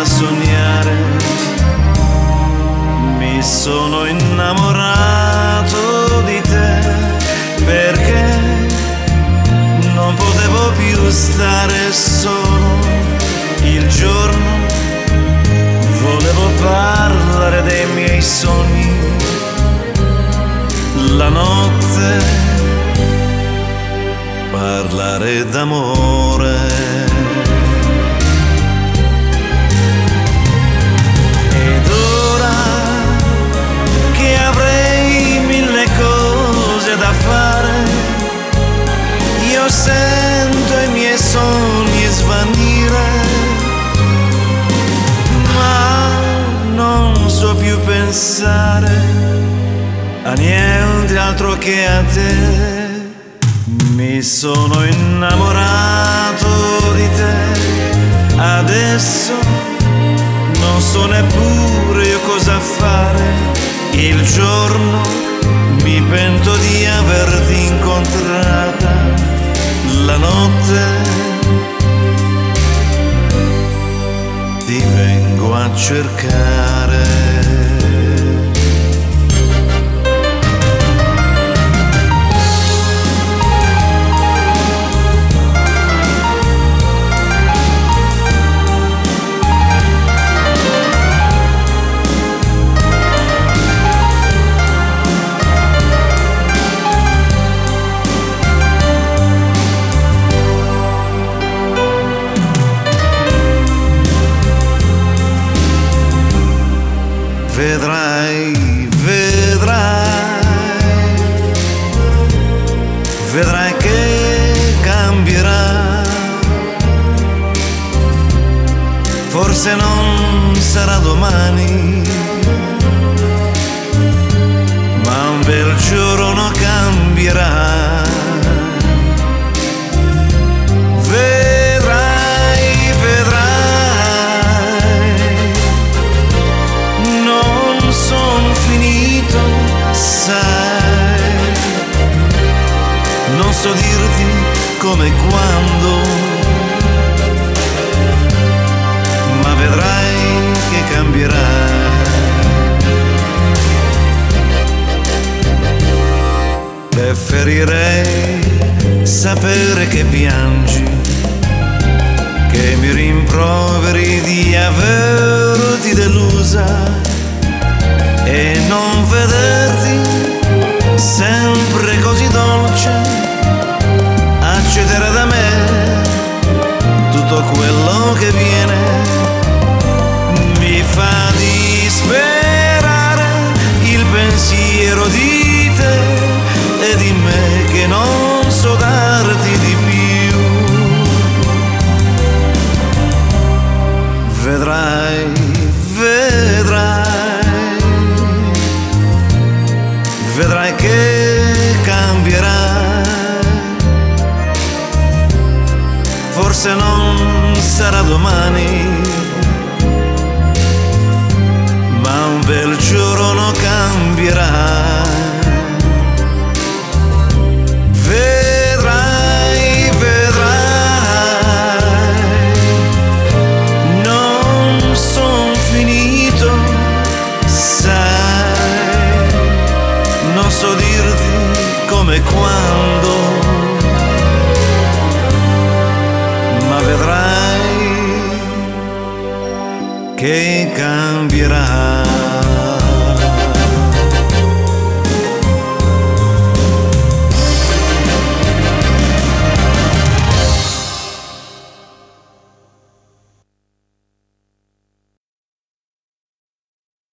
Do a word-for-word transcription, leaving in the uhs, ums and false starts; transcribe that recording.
a sognare. Mi sono innamorato di te perché non potevo più stare solo. Il giorno volevo parlare dei miei sogni, la notte parlare d'amore. Ed ora che avrei mille cose da fare, io sento i miei sogni svanire, ma non so più pensare a niente altro che a te. Mi sono innamorato di te, adesso non so neppure io cosa fare. Il giorno mi pento di averti incontrata, la notte ti vengo a cercare. Vedrai, vedrai, vedrai che cambierà. Forse non sarà domani, ma un bel giorno cambierà. Non so dirti come e quando, ma vedrai che cambierà. Preferirei sapere che piangi, che mi rimproveri di averti delusa e non vederti sempre così dolce. Accedere da me tutto quello che viene mi fa disperare il pensiero di te e di me che non so darti di più. Vedrai, vedrai, vedrai che cambierà. Forse non sarà domani, ma un bel giorno cambierà. Vedrai, vedrai, non son finito, sai, non so dirti come e quando, vedrai che cambierà.